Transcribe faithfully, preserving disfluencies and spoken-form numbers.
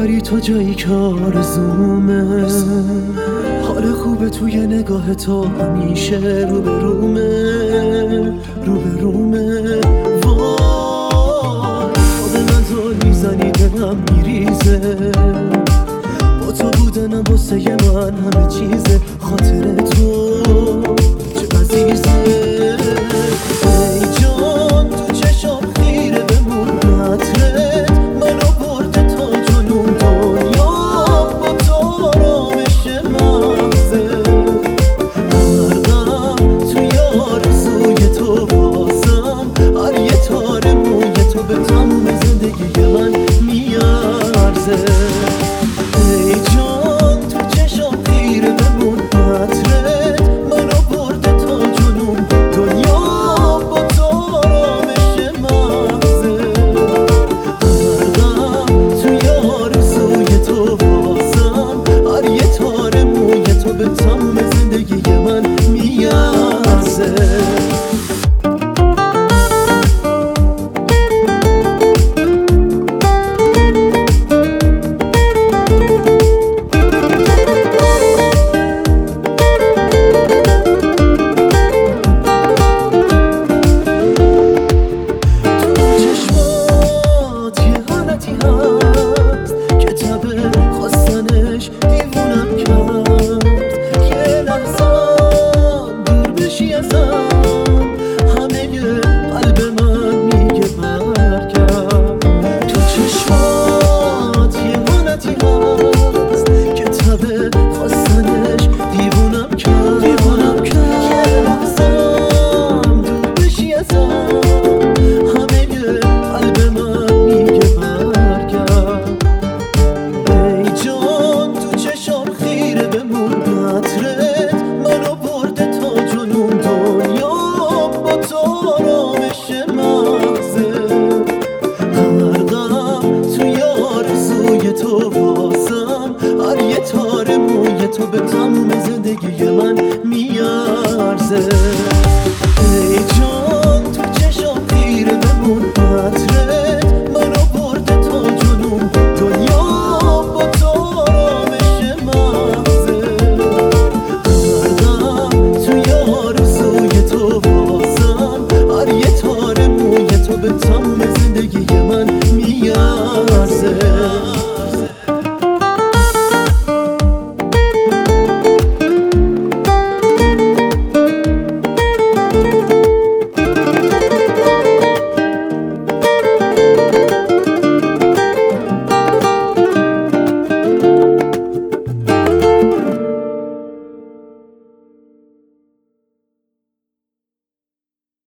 ببری تو جایی که آرزومه. حال خوبه توی نگاه تو همیشه رو به رومه، رو به رومه. وای خود من تو میزنی دلم میریزه، با تو بودنم واسه من همه چیزه. خاطر تو چه عزیزه. ای جان تو چشم خیره بمون نطرت منو برده تا جنون دنیا، با تو آرامش مغزه. غرقم توی آرزوی تو بازم، هر یه تار موی تو به تموم زندگی من میارزه. ای جان تو چشم خیره بمون نطرت منو برده تا جنون دنیا، با تو آرامش مغزه. غرقم توی آرزوی تو بازم، هر یه تار موی تو به تموم زندگی من میارزه. تو بازم هر یه تار موی تو به تموم زندگی من میارزه.